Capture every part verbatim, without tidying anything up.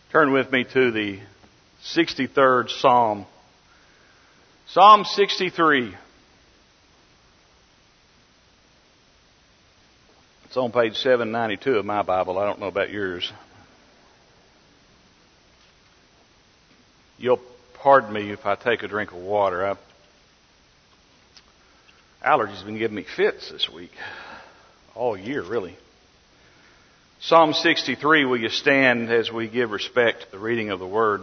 Turn with me to the sixty-third Psalm. Psalm sixty-three. It's on page seven ninety-two of my Bible. I don't know about yours. You'll pardon me if I take a drink of water. I, allergies been giving me fits this week. All year, really. Psalm sixty-three, will you stand as we give respect to the reading of the Word?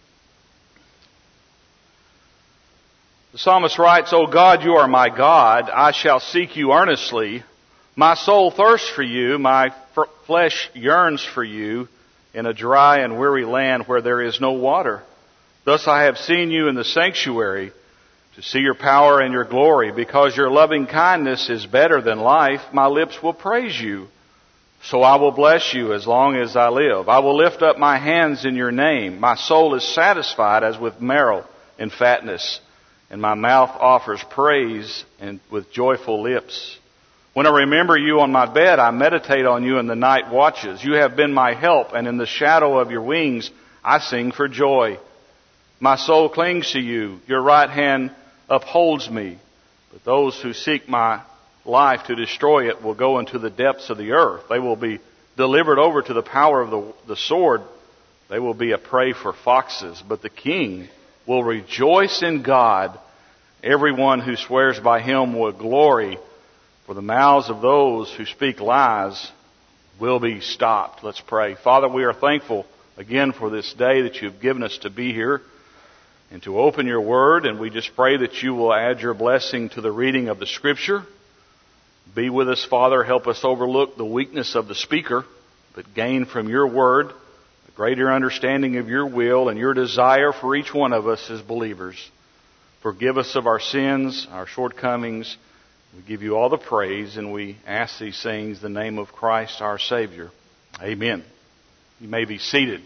The psalmist writes, O God, you are my God. I shall seek you earnestly. My soul thirsts for you. My f- flesh yearns for you in a dry and weary land where there is no water. Thus I have seen you in the sanctuary to see your power and your glory. Because your loving kindness is better than life, my lips will praise you. So I will bless you as long as I live. I will lift up my hands in your name. My soul is satisfied as with marrow and fatness, and my mouth offers praise and with joyful lips. When I remember you on my bed, I meditate on you in the night watches. You have been my help, and in the shadow of your wings I sing for joy. My soul clings to you. Your right hand upholds me. But those who seek my life to destroy it will go into the depths of the earth. They will be delivered over to the power of the, the sword. They will be a prey for foxes. But the king will rejoice in God. Everyone who swears by him will glory. For the mouths of those who speak lies will be stopped. Let's pray. Father, we are thankful again for this day that you've given us to be here and to open your word. And we just pray that you will add your blessing to the reading of the Scripture. Be with us, Father. Help us overlook the weakness of the speaker, but gain from your word a greater understanding of your will and your desire for each one of us as believers. Forgive us of our sins, our shortcomings. We give you all the praise, and we ask these things in the name of Christ our Savior. Amen. You may be seated.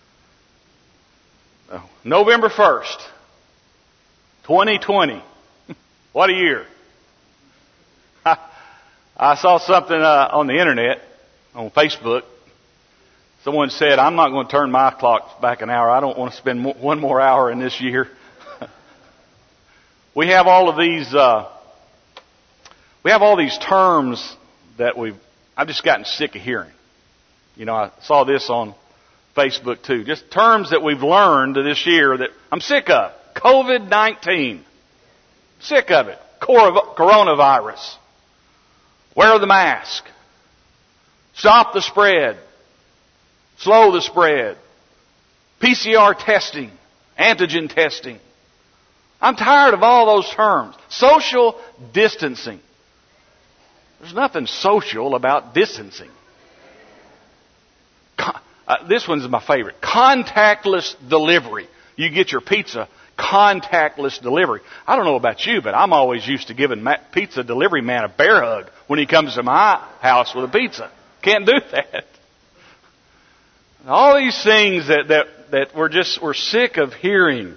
Oh, November first, twenty twenty. What a year. I saw something uh, on the internet, on Facebook. Someone said, I'm not going to turn my clock back an hour. I don't want to spend mo- one more hour in this year. We have all of these, uh, we have all these terms that we've, I've just gotten sick of hearing. You know, I saw this on Facebook too. Just terms that we've learned this year that I'm sick of. COVID nineteen. Sick of it. Cor- coronavirus. Wear the mask. Stop the spread. Slow the spread. P C R testing. Antigen testing. I'm tired of all those terms. Social distancing. There's nothing social about distancing. Con- uh, this one's my favorite. Contactless delivery. You get your pizza. Contactless delivery. I don't know about you, but I'm always used to giving ma- pizza delivery man a bear hug when he comes to my house with a pizza. Can't do that. All these things that, that, that we're just, we're sick of hearing.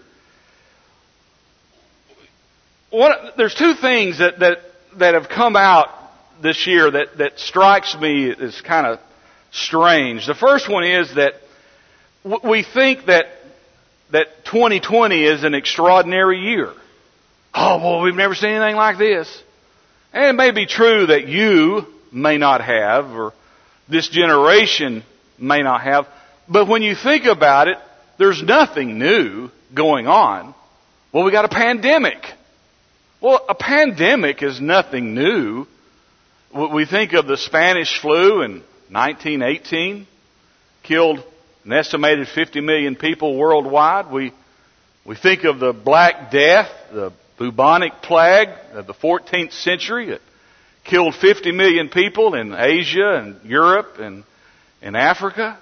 What, there's two things that, that, that have come out this year that, that strikes me as kind of strange. The first one is that we think that that twenty twenty is an extraordinary year. Oh, well, we've never seen anything like this. And it may be true that you may not have, or this generation may not have. But when you think about it, there's nothing new going on. Well, we got a pandemic. Well, a pandemic is nothing new. We think of the Spanish flu in nineteen eighteen, killed an estimated fifty million people worldwide. We we think of the Black Death, the bubonic plague of the fourteenth century. It killed fifty million people in Asia and Europe and in Africa.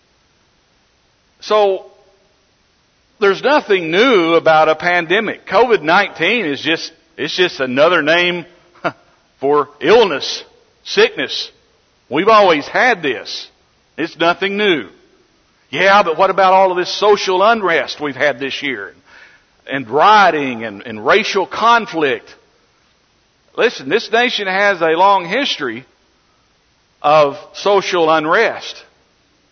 So there's nothing new about a pandemic. COVID nineteen is just it's just another name for illness, sickness. We've always had this. It's nothing new. Yeah, but what about all of this social unrest we've had this year? And rioting and, and racial conflict. Listen, this nation has a long history of social unrest.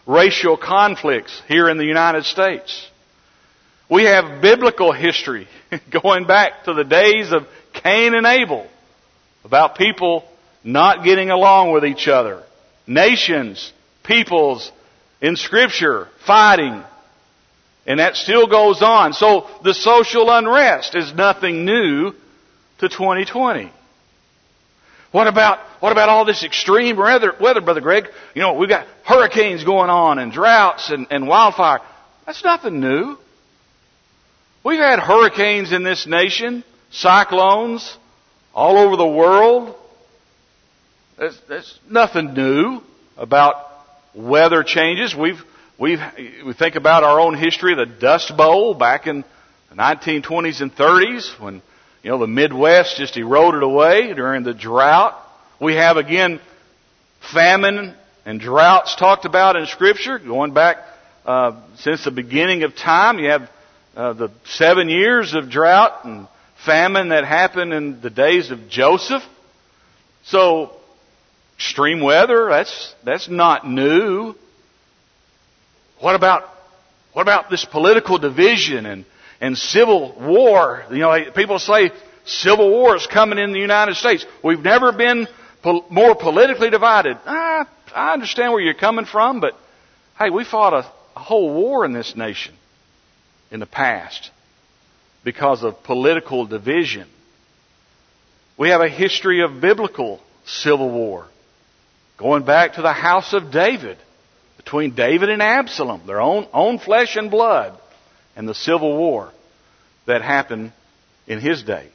racial conflicts here in the United States. We have biblical history going back to the days of Cain and Abel about people not getting along with each other. Nations, peoples in Scripture fighting. And that still goes on. So the social unrest is nothing new to twenty twenty. What about, what about all this extreme weather, weather, Brother Greg? You know, we've got hurricanes going on and droughts and, and wildfire. That's nothing new. We've had hurricanes in this nation, cyclones all over the world. There's, there's nothing new about weather changes. We've, we've, we think about our own history of the Dust Bowl back in the nineteen twenties and thirties when, you know, the Midwest just eroded away during the drought. We have, again, famine and droughts talked about in Scripture going back uh, since the beginning of time. You have uh, the seven years of drought and famine that happened in the days of Joseph. So, extreme weather, that's that's not new. What about what about this political division and and civil war? You know, people say civil war is coming in the United States. We've never been pol- more politically divided. Ah, I understand where you're coming from, but hey, we fought a, a whole war in this nation in the past because of political division. We have a history of biblical civil war going back to the house of David, between David and Absalom, their own own flesh and blood, and the civil war that happened in his day.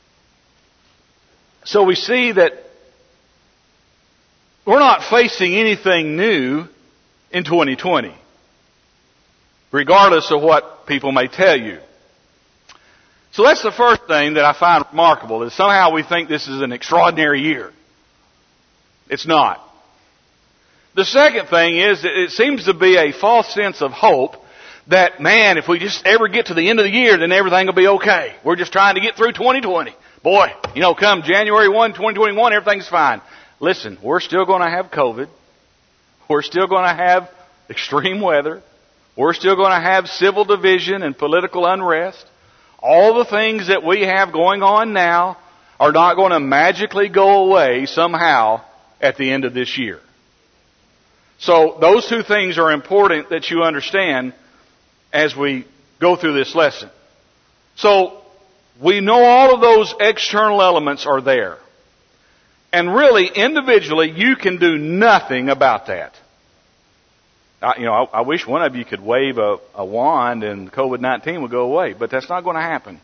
So we see that we're not facing anything new in twenty twenty, regardless of what people may tell you. So that's the first thing that I find remarkable, is somehow we think this is an extraordinary year. It's not. The second thing is that it seems to be a false sense of hope that, man, if we just ever get to the end of the year, then everything will be okay. We're just trying to get through twenty twenty. Boy, you know, come January first, twenty twenty-one, everything's fine. Listen, we're still going to have COVID. We're still going to have extreme weather. We're still going to have civil division and political unrest. All the things that we have going on now are not going to magically go away somehow at the end of this year. So those two things are important that you understand as we go through this lesson. So we know all of those external elements are there. And really, individually, you can do nothing about that. I, you know, I, I wish one of you could wave a, a wand and COVID nineteen would go away, but that's not going to happen.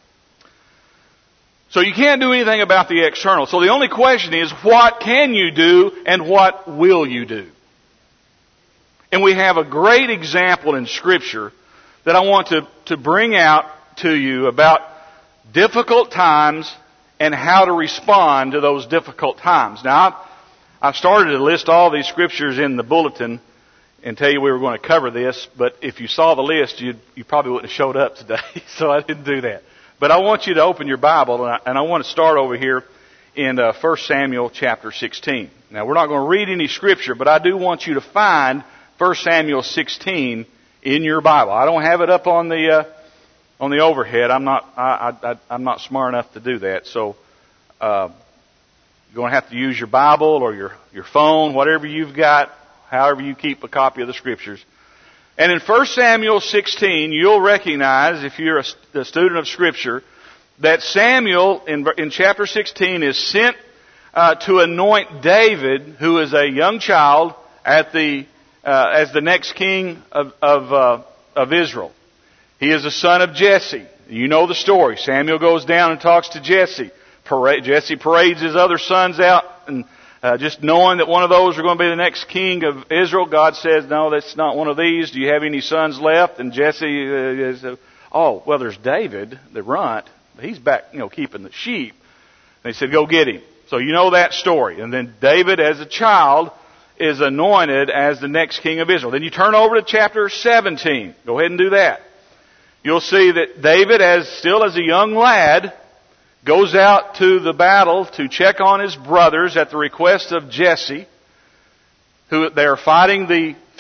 So you can't do anything about the external. So the only question is, what can you do and what will you do? And we have a great example in Scripture that I want to, to bring out to you about difficult times and how to respond to those difficult times. Now, I, I started to list all these Scriptures in the bulletin and tell you we were going to cover this, but if you saw the list, you you probably wouldn't have showed up today, so I didn't do that. But I want you to open your Bible, and I, and I want to start over here in uh, First Samuel chapter sixteen. Now, we're not going to read any Scripture, but I do want you to find First Samuel sixteen in your Bible. I don't have it up on the uh, on the overhead. I'm not I, I, I'm not smart enough to do that. So uh, you're going to have to use your Bible or your your phone, whatever you've got, however you keep a copy of the Scriptures. And in First Samuel sixteen, you'll recognize, if you're a, a student of Scripture, that Samuel in in chapter sixteen is sent uh, to anoint David, who is a young child, at the Uh, as the next king of of, uh, of Israel. He is the son of Jesse. You know the story. Samuel goes down and talks to Jesse. Parade, Jesse parades his other sons out, and uh, just knowing that one of those are going to be the next king of Israel, God says, "No, that's not one of these. Do you have any sons left?" And Jesse uh, is, uh, "Oh, well, there's David, the runt. He's back, you know, keeping the sheep." And he said, "Go get him." So you know that story. And then David, as a child, is anointed as the next king of Israel. Then you turn over to chapter seventeen. Go ahead and do that. You'll see that David, as still as a young lad, goes out to the battle to check on his brothers at the request of Jesse, who they are fighting the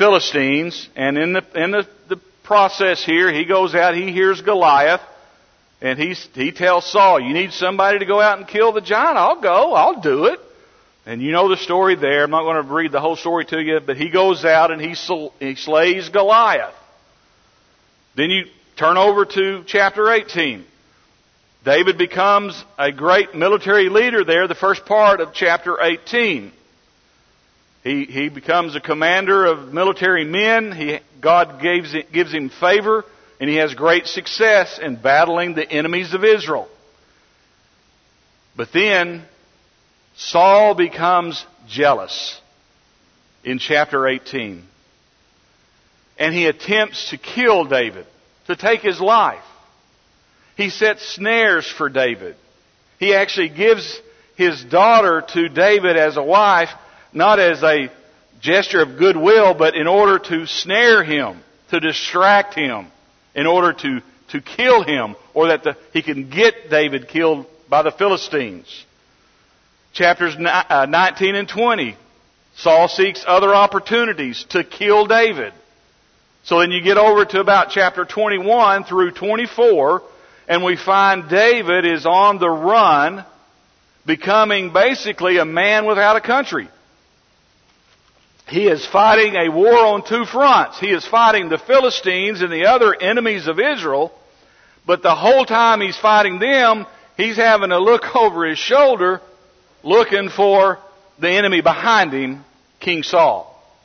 Philistines. And in the in the, the process here, he goes out, he hears Goliath, and he's, he tells Saul, you need somebody to go out and kill the giant? I'll go, I'll do it. And you know the story there. I'm not going to read the whole story to you, but he goes out and he, he slays Goliath. Then you turn over to chapter eighteen. David becomes a great military leader there, the first part of chapter eighteen. He, he becomes a commander of military men. He, God gives, gives him favor, and he has great success in battling the enemies of Israel. But then Saul becomes jealous in chapter eighteen. And he attempts to kill David, to take his life. He sets snares for David. He actually gives his daughter to David as a wife, not as a gesture of goodwill, but in order to snare him, to distract him, in order to, to kill him, or that the, he can get David killed by the Philistines. Chapters nineteen and twenty, Saul seeks other opportunities to kill David. So then you get over to about chapter twenty-one through twenty-four, and we find David is on the run, becoming basically a man without a country. He is fighting a war on two fronts. He is fighting the Philistines and the other enemies of Israel, but the whole time he's fighting them, he's having to look over his shoulder, looking for the enemy behind him, King Saul.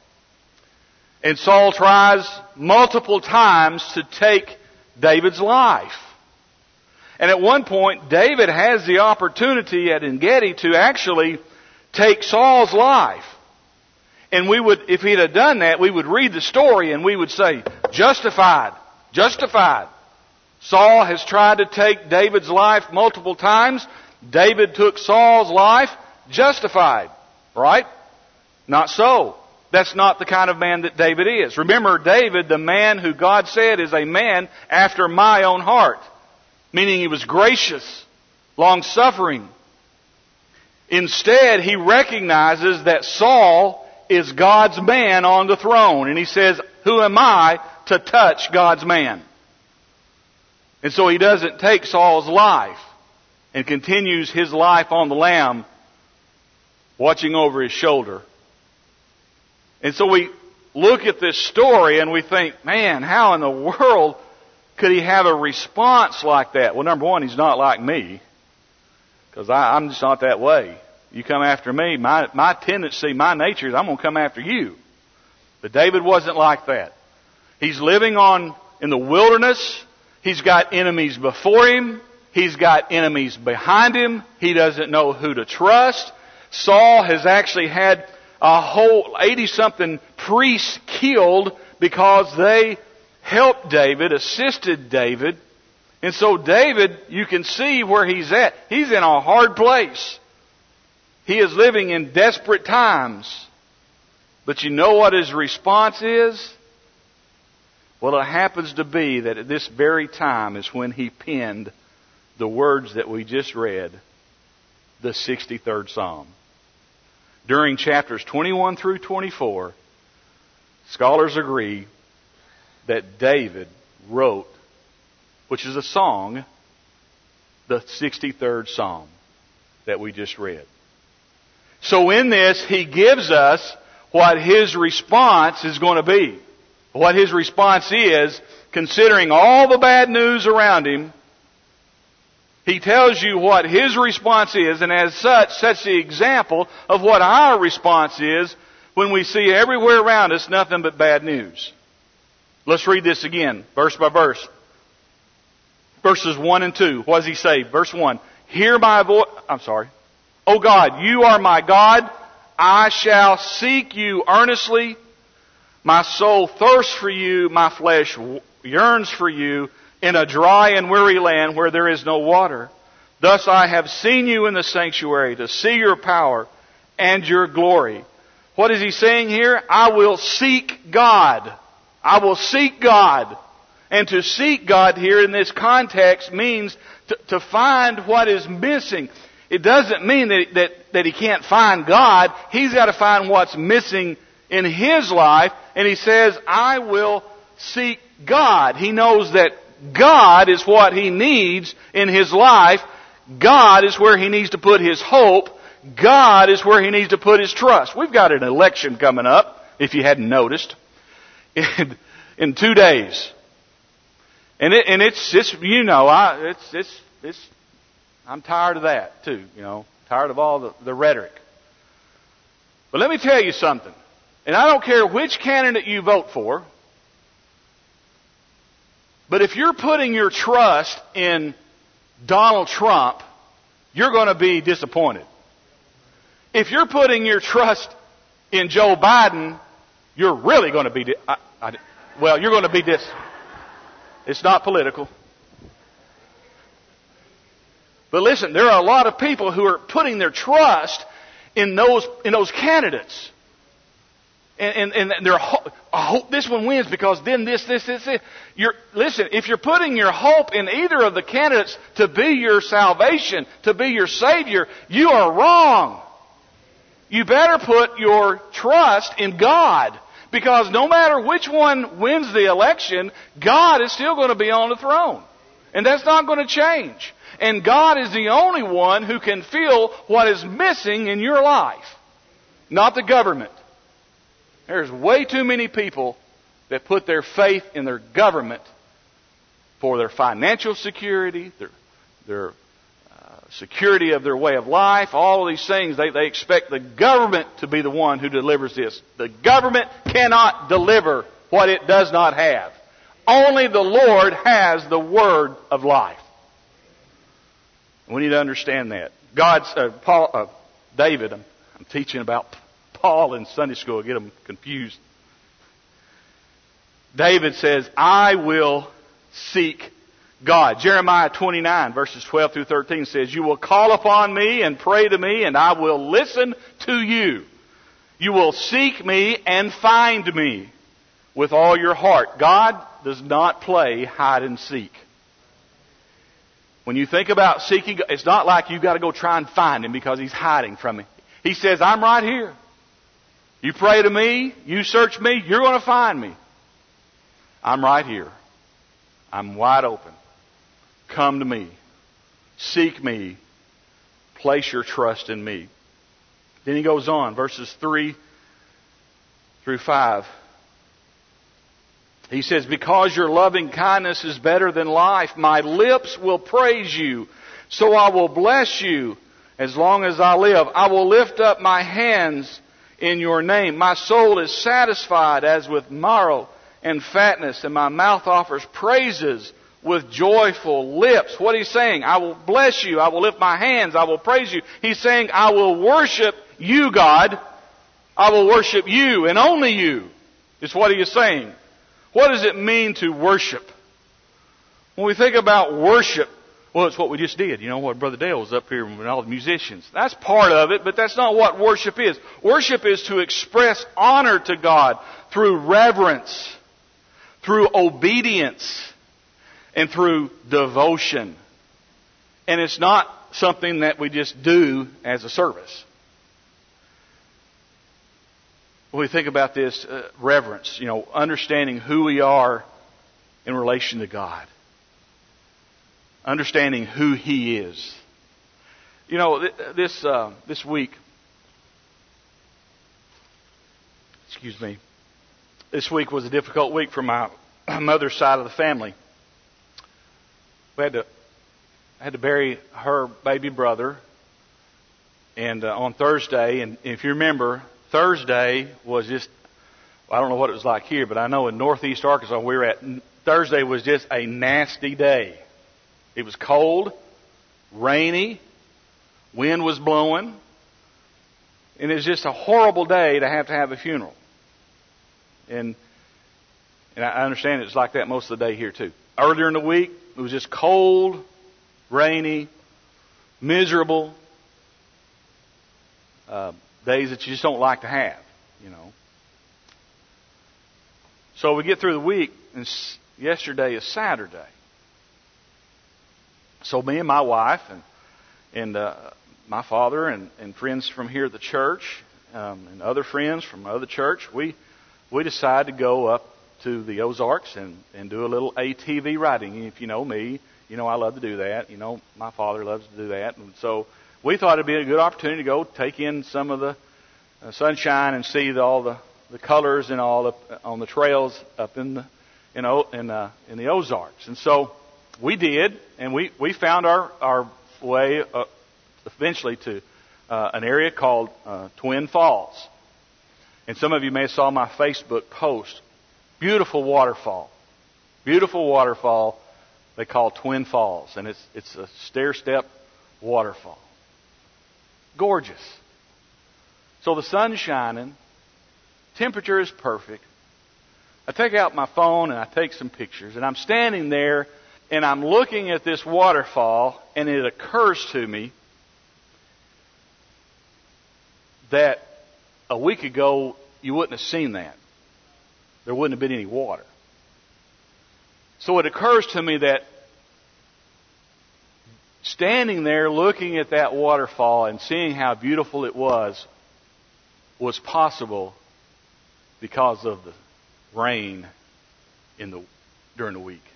And Saul tries multiple times to take David's life. And at one point, David has the opportunity at En-gedi to actually take Saul's life. And we would, if he'd have done that, we would read the story and we would say, justified, justified. Saul has tried to take David's life multiple times. David took Saul's life, justified. Right? Not so. That's not the kind of man that David is. Remember, David, the man who God said is a man after my own heart. Meaning he was gracious, long-suffering. Instead, he recognizes that Saul is God's man on the throne. And he says, who am I to touch God's man? And so he doesn't take Saul's life and continues his life on the lam, watching over his shoulder. And so we look at this story and we think, man, how in the world could he have a response like that? Well, number one, he's not like me, because I'm just not that way. You come after me, my, my tendency, my nature is I'm going to come after you. But David wasn't like that. He's living on in the wilderness. He's got enemies before him. He's got enemies behind him. He doesn't know who to trust. Saul has actually had a whole eighty-something priests killed because they helped David, assisted David. And so David, you can see where he's at. He's in a hard place. He is living in desperate times. But you know what his response is? Well, it happens to be that at this very time is when he penned the words that we just read, the sixty-third Psalm. During chapters twenty-one through twenty-four, scholars agree that David wrote, which is a song, the sixty-third Psalm that we just read. So in this, he gives us what his response is going to be. What his response is, considering all the bad news around him. He tells you what his response is, and as such, sets the example of what our response is when we see everywhere around us nothing but bad news. Let's read this again, verse by verse. Verses one and two. What does he say? Verse one. Hear my voice. I'm sorry. O God, you are my God. I shall seek you earnestly. My soul thirsts for you. My flesh yearns for you in a dry and weary land where there is no water. Thus I have seen you in the sanctuary to see your power and your glory. What is he saying here? I will seek God. I will seek God. And to seek God here in this context means to, to find what is missing. It doesn't mean that, that, that he can't find God. He's got to find what's missing in his life, and he says, I will seek God. He knows that God is what he needs in his life. God is where he needs to put his hope. God is where he needs to put his trust. We've got an election coming up, if you hadn't noticed, in, in two days. And it, and it's, it's, you know, I, it's, it's, it's, I'm tired of that too, you know, tired of all the, the rhetoric. But let me tell you something. And I don't care which candidate you vote for, but if you're putting your trust in Donald Trump, you're going to be disappointed. If you're putting your trust in Joe Biden, you're really going to be, di- I, I, well, you're going to be dis. It's not political. But listen, there are a lot of people who are putting their trust in those in those candidates. And, and, and they're, I hope this one wins because then this, this, this, this. You're, listen, if you're putting your hope in either of the candidates to be your salvation, to be your Savior, you are wrong. You better put your trust in God. Because no matter which one wins the election, God is still going to be on the throne. And that's not going to change. And God is the only one who can fill what is missing in your life. Not the government. There's way too many people that put their faith in their government for their financial security, their, their uh, security of their way of life, all of these things. They, they expect the government to be the one who delivers this. The government cannot deliver what it does not have. Only the Lord has the word of life. We need to understand that. God's uh, Paul, uh, David. I'm, I'm teaching about Paul in Sunday school. I get them confused. David says, "I will seek God." Jeremiah twenty-nine verses twelve through thirteen says, "You will call upon me and pray to me, and I will listen to you. You will seek me and find me with all your heart." God does not play hide and seek. When you think about seeking, it's not like you've got to go try and find Him because He's hiding from you. He says, "I'm right here. You pray to me, you search me, you're going to find me. I'm right here. I'm wide open. Come to me. Seek me. Place your trust in me." Then he goes on, verses three through five. He says, "Because your loving kindness is better than life, my lips will praise you. So I will bless you as long as I live. I will lift up my hands in your name. My soul is satisfied as with marrow and fatness, and my mouth offers praises with joyful lips." What he's saying, I will bless you, I will lift my hands, I will praise you. He's saying, I will worship you, God. I will worship you and only you, is what he is saying. What does it mean to worship? When we think about worship, well, it's what we just did. You know what, Brother Dale was up here with all the musicians. That's part of it, but that's not what worship is. Worship is to express honor to God through reverence, through obedience, and through devotion. And it's not something that we just do as a service. When we think about this, uh, reverence, you know, understanding who we are in relation to God. Understanding who He is. You know, th- this uh, this week, excuse me, this week was a difficult week for my mother's side of the family. We had to had to bury her baby brother, and uh, on Thursday, and if you remember, Thursday was just, I don't know what it was like here, but I know in northeast Arkansas we were at, Thursday was just a nasty day. It was cold, rainy, wind was blowing, and it was just a horrible day to have to have a funeral. And and I understand it's like that most of the day here too. Earlier in the week, it was just cold, rainy, miserable, uh, days that you just don't like to have, you know. So we get through the week, and yesterday is Saturday. So me and my wife and and uh, my father and, and friends from here at the church, um, and other friends from other church, we we decided to go up to the Ozarks and, and do a little A T V riding. If you know me, you know I love to do that. You know my father loves to do that. And so we thought it'd be a good opportunity to go take in some of the uh, sunshine and see the, all the, the colors and all up on the trails up in the you know in uh, in the Ozarks. And so we did, and we, we found our our way uh, eventually to uh, an area called uh, Twin Falls. And some of you may have saw my Facebook post. Beautiful waterfall. Beautiful waterfall they call Twin Falls. And it's it's a stair-step waterfall. Gorgeous. So the sun's shining. Temperature is perfect. I take out my phone and I take some pictures. And I'm standing there and I'm looking at this waterfall, and it occurs to me that a week ago you wouldn't have seen that. There wouldn't have been any water. So it occurs to me that standing there looking at that waterfall and seeing how beautiful it was was possible because of the rain in the during the week.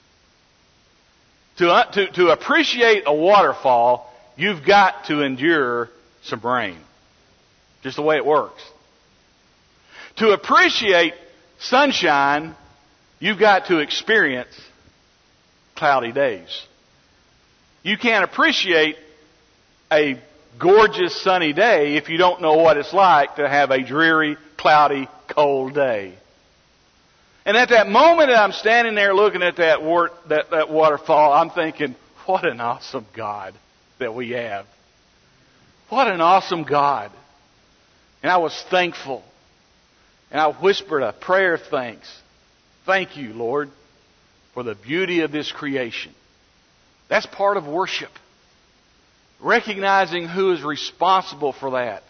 To, uh, to, to appreciate a waterfall, you've got to endure some rain. Just the way it works. To appreciate sunshine, you've got to experience cloudy days. You can't appreciate a gorgeous sunny day if you don't know what it's like to have a dreary, cloudy, cold day. And at that moment that I'm standing there looking at that, war, that, that waterfall, I'm thinking, what an awesome God that we have. What an awesome God. And I was thankful. And I whispered a prayer of thanks. Thank you, Lord, for the beauty of this creation. That's part of worship. Recognizing who is responsible for that.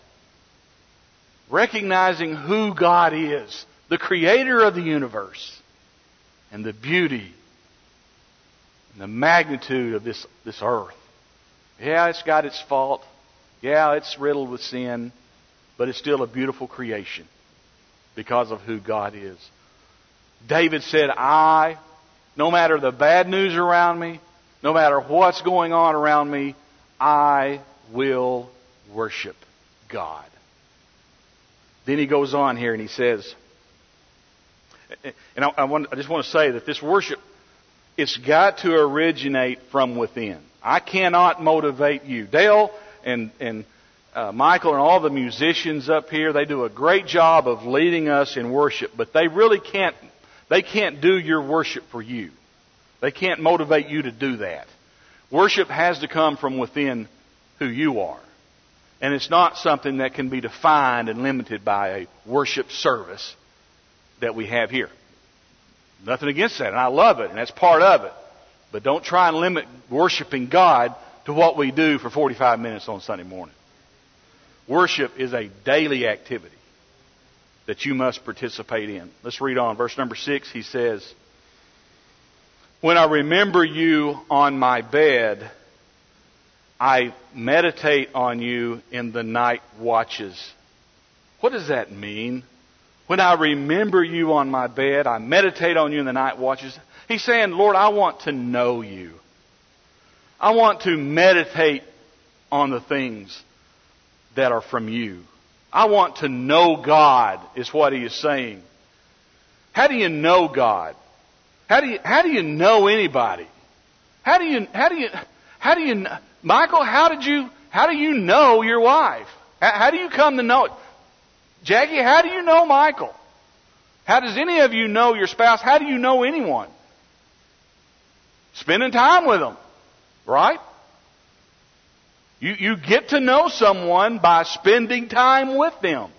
Recognizing who God is. The creator of the universe. And the beauty and the magnitude of this, this earth. Yeah, it's got its fault. Yeah, it's riddled with sin. But it's still a beautiful creation because of who God is. David said, I, no matter the bad news around me, no matter what's going on around me, I will worship God. Then he goes on here and he says, and I, I, want, I just want to say that this worship, it's got to originate from within. I cannot motivate you. Dale and, and uh, Michael and all the musicians up here, they do a great job of leading us in worship, but they really can't, they can't do your worship for you. They can't motivate you to do that. Worship has to come from within who you are. And it's not something that can be defined and limited by a worship service that we have here. Nothing against that, and I love it, and that's part of it. But don't try and limit worshiping God to what we do for forty-five minutes on Sunday morning. Worship is a daily activity that you must participate in. Let's read on. Verse number six, he says, when I remember you on my bed, I meditate on you in the night watches. What does that mean? When I remember you on my bed, I meditate on you in the night watches. He's saying, Lord, I want to know you. I want to meditate on the things that are from you. I want to know God, is what he is saying. How do you know God? How do you, how do you know anybody? How do you, how do you, how do you, Michael, how did you, how do you know your wife? How, how do you come to know it? Jackie, how do you know Michael? How does any of you know your spouse? How do you know anyone? Spending time with them, right? You, you get to know someone by spending time with them.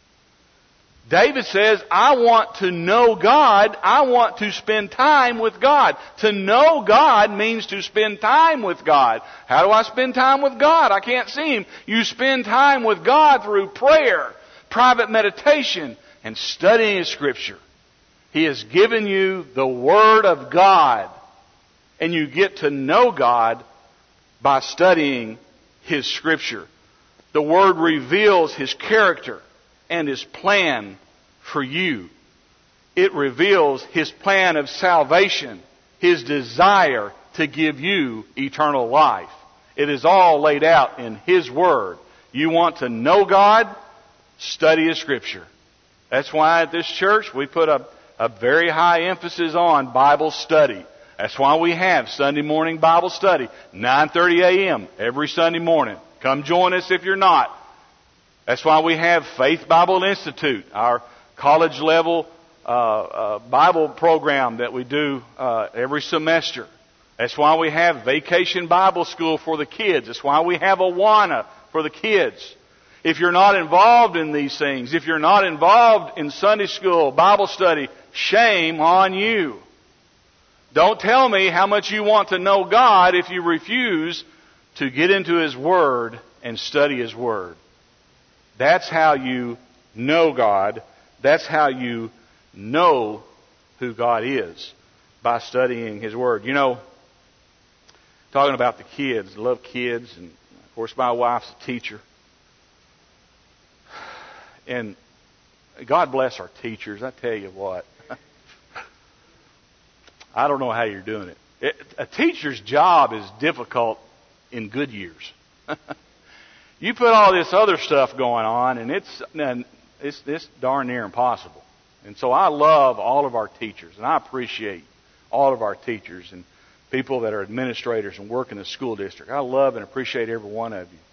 David says, I want to know God. I want to spend time with God. To know God means to spend time with God. How do I spend time with God? I can't see Him. You spend time with God through prayer, private meditation, and studying His Scripture. He has given you the Word of God. And you get to know God by studying His Scripture. The Word reveals His character and His plan for you. It reveals His plan of salvation, His desire to give you eternal life. It is all laid out in His Word. You want to know God? Study His Scripture. That's why at this church we put a, a very high emphasis on Bible study. That's why we have Sunday morning Bible study, nine thirty a.m. every Sunday morning. Come join us if you're not. That's why we have Faith Bible Institute, our college level uh, uh, Bible program that we do uh, every semester. That's why we have Vacation Bible School for the kids. That's why we have Awana for the kids. If you're not involved in these things, if you're not involved in Sunday school, Bible study, shame on you. Don't tell me how much you want to know God if you refuse to get into His Word and study His Word. That's how you know God. That's how you know who God is, by studying His Word. You know, talking about the kids, I love kids, and of course my wife's a teacher. And God bless our teachers. I tell you what, I don't know how you're doing it. it. A teacher's job is difficult in good years. You put all this other stuff going on, and it's and it's it's darn near impossible. And so I love all of our teachers, and I appreciate all of our teachers and people that are administrators and work in the school district. I love and appreciate every one of you.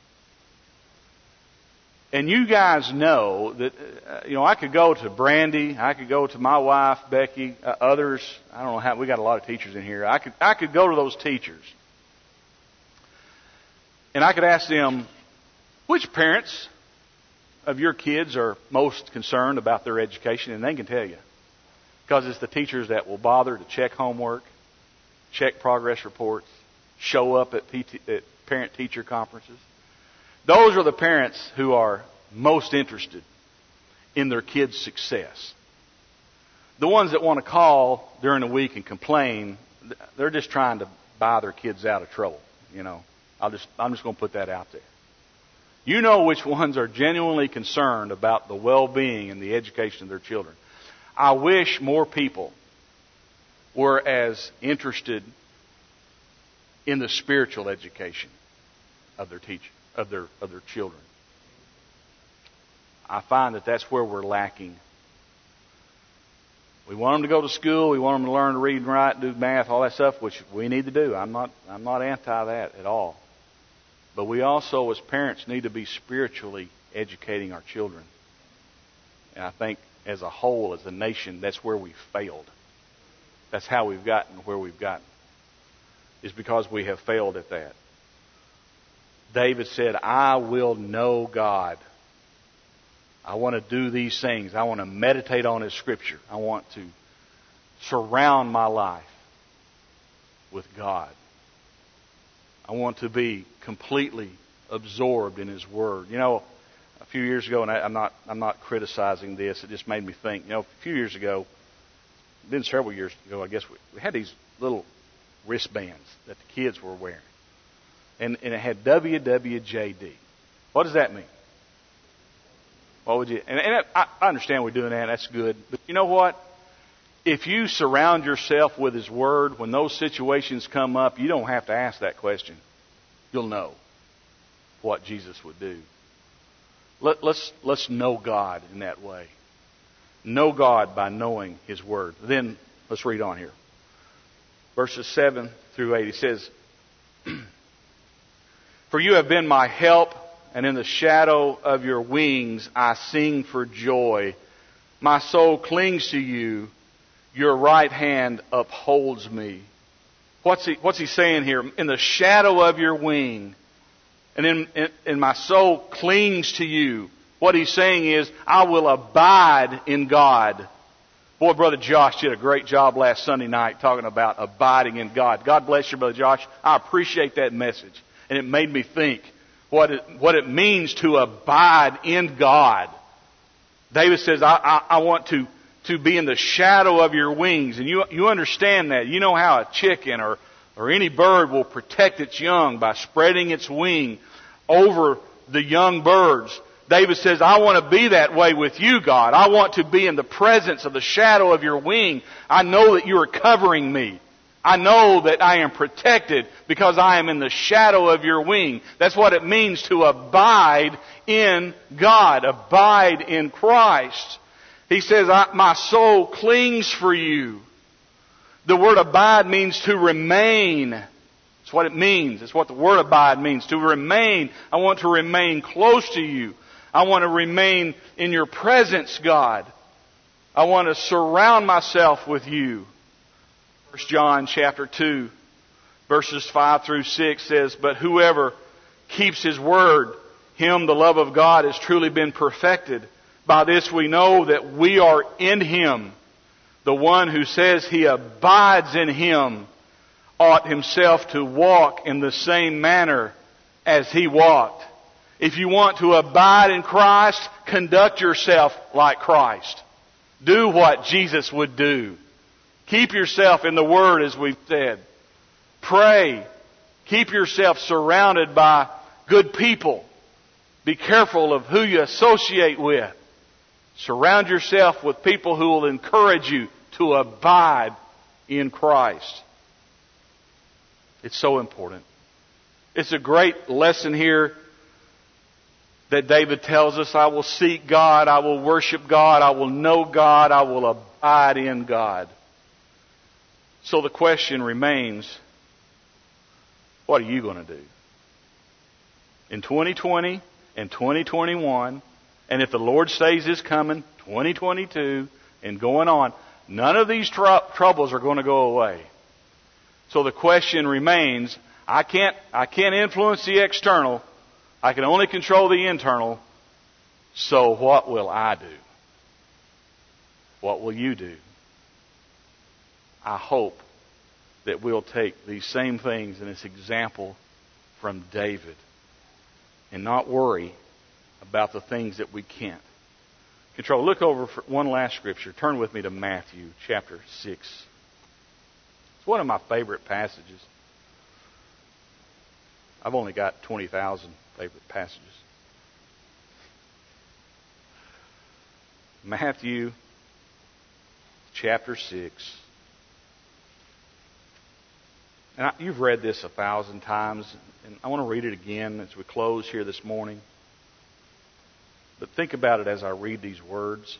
And you guys know that, uh, you know, I could go to Brandy, I could go to my wife, Becky, uh, others. I don't know how, we got a lot of teachers in here. I could, I could go to those teachers. And I could ask them, which parents of your kids are most concerned about their education? And they can tell you. Because it's the teachers that will bother to check homework, check progress reports, show up at, P T, at parent-teacher conferences. Those are the parents who are most interested in their kids' success. The ones that want to call during the week and complain, they're just trying to buy their kids out of trouble. You know, I'll just, I'm just going to put that out there. You know which ones are genuinely concerned about the well-being and the education of their children. I wish more people were as interested in the spiritual education of their teachers. Of their of their children. I find that that's where we're lacking. We want them to go to school. We want them to learn to read and write, do math, all that stuff, which we need to do. I'm not I'm not anti that at all. But we also, as parents, need to be spiritually educating our children. And I think, as a whole, as a nation, that's where we've failed. That's how we've gotten where we've gotten. Is because we have failed at that. David said, I will know God. I want to do these things. I want to meditate on His Scripture. I want to surround my life with God. I want to be completely absorbed in His Word. You know, a few years ago, and I, I'm not I'm not criticizing this, it just made me think. You know, a few years ago, been several years ago, I guess, we, we had these little wristbands that the kids were wearing. And, and it had W W J D. What does that mean? What would you? And, and I, I understand we're doing that. That's good. But you know what? If you surround yourself with His Word, when those situations come up, you don't have to ask that question. You'll know what Jesus would do. Let, let's let's know God in that way. Know God by knowing His Word. Then let's read on here. Verses seven through eight. It says, For you have been my help, and in the shadow of your wings I sing for joy. My soul clings to you. Your right hand upholds me. What's he, what's he saying here? In the shadow of your wing, and in, in, in my soul clings to you. What he's saying is, I will abide in God. Boy, Brother Josh did a great job last Sunday night talking about abiding in God. God bless you, Brother Josh. I appreciate that message. And it made me think what it, what it means to abide in God. David says, I, I, I want to, to be in the shadow of your wings. And you, you understand that. You know how a chicken or, or any bird will protect its young by spreading its wing over the young birds. David says, I want to be that way with you, God. I want to be in the presence of the shadow of your wing. I know that you are covering me. I know that I am protected because I am in the shadow of your wing. That's what it means to abide in God, abide in Christ. He says, my soul clings for you. The word abide means to remain. That's what it means. That's what the word abide means, to remain. I want to remain close to you. I want to remain in your presence, God. I want to surround myself with you. First John chapter two, verses five through six says, but whoever keeps his word, him the love of God has truly been perfected. By this we know that we are in him. The one who says he abides in him ought himself to walk in the same manner as he walked. If you want to abide in Christ, conduct yourself like Christ. Do what Jesus would do. Keep yourself in the Word, as we've said. Pray. Keep yourself surrounded by good people. Be careful of who you associate with. Surround yourself with people who will encourage you to abide in Christ. It's so important. It's a great lesson here that David tells us, I will seek God, I will worship God, I will know God, I will abide in God. So the question remains, what are you going to do? In twenty twenty and twenty twenty-one, and if the Lord says He's coming, twenty twenty-two, and going on, none of these tr- troubles are going to go away. So the question remains, I can't, I can't influence the external. I can only control the internal. So what will I do? What will you do? I hope that we'll take these same things and this example from David and not worry about the things that we can't control. Look over for one last scripture. Turn with me to Matthew chapter six. It's one of my favorite passages. I've only got twenty thousand favorite passages. Matthew chapter six. And I, you've read this a thousand times, and I want to read it again as we close here this morning. But think about it as I read these words.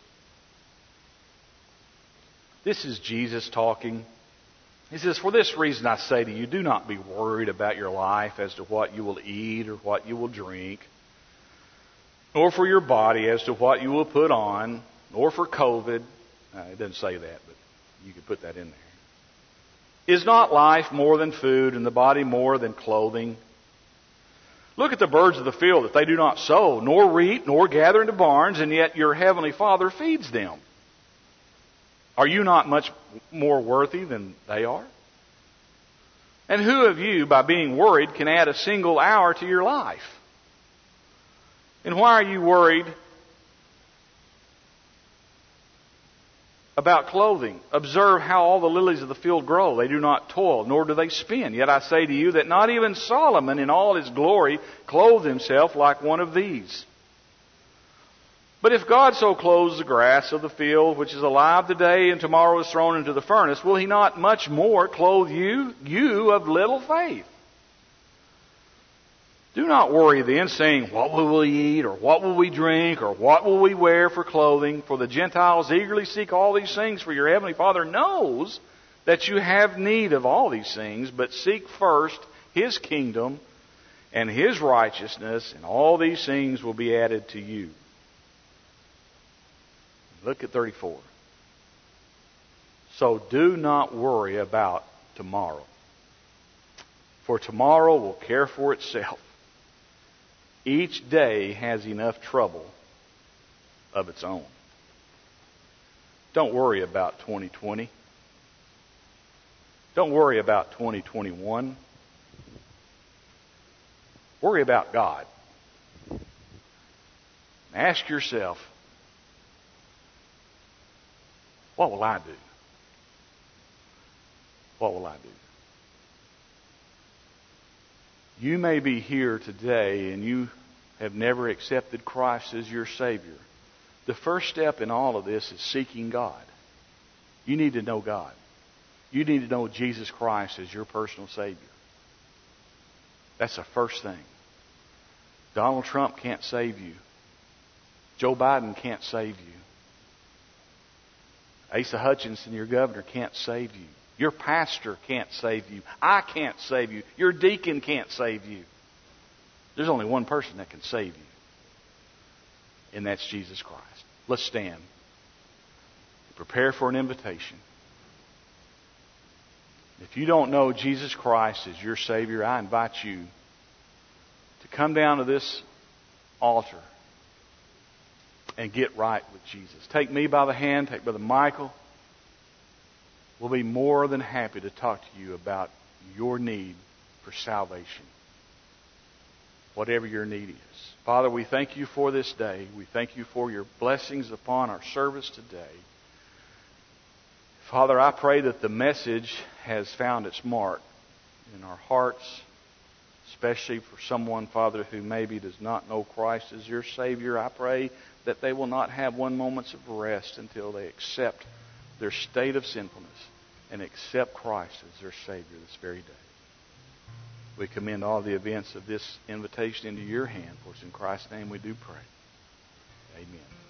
This is Jesus talking. He says, for this reason I say to you, do not be worried about your life as to what you will eat or what you will drink, nor for your body as to what you will put on, nor for COVID. Uh, it doesn't say that, but you could put that in there. Is not life more than food, and the body more than clothing? Look at the birds of the field, that they do not sow, nor reap, nor gather into barns, and yet your heavenly Father feeds them. Are you not much more worthy than they are? And who of you, by being worried, can add a single hour to your life? And why are you worried about clothing? Observe how all the lilies of the field grow. They do not toil, nor do they spin. Yet I say to you that not even Solomon in all his glory clothed himself like one of these. But if God so clothes the grass of the field, which is alive today and tomorrow is thrown into the furnace, will He not much more clothe you, you of little faith? Do not worry then, saying, what will we eat, or what will we drink, or what will we wear for clothing? For the Gentiles eagerly seek all these things, for your heavenly Father knows that you have need of all these things. But seek first His kingdom and His righteousness, and all these things will be added to you. Look at thirty-four. So do not worry about tomorrow, for tomorrow will care for itself. Each day has enough trouble of its own. Don't worry about twenty twenty. Don't worry about twenty twenty-one. Worry about God. Ask yourself, what will I do? What will I do? You may be here today and you have never accepted Christ as your Savior, the first step in all of this is seeking God. You need to know God. You need to know Jesus Christ as your personal Savior. That's the first thing. Donald Trump can't save you. Joe Biden can't save you. Asa Hutchinson, your governor, can't save you. Your pastor can't save you. I can't save you. Your deacon can't save you. There's only one person that can save you, and that's Jesus Christ. Let's stand. Prepare for an invitation. If you don't know Jesus Christ as your Savior, I invite you to come down to this altar and get right with Jesus. Take me by the hand, take Brother Michael. We'll be more than happy to talk to you about your need for salvation. Whatever your need is. Father, we thank you for this day. We thank you for your blessings upon our service today. Father, I pray that the message has found its mark in our hearts, especially for someone, Father, who maybe does not know Christ as your Savior. I pray that they will not have one moment of rest until they accept their state of sinfulness and accept Christ as their Savior this very day. We commend all the events of this invitation into your hand. For it's in Christ's name we do pray. Amen.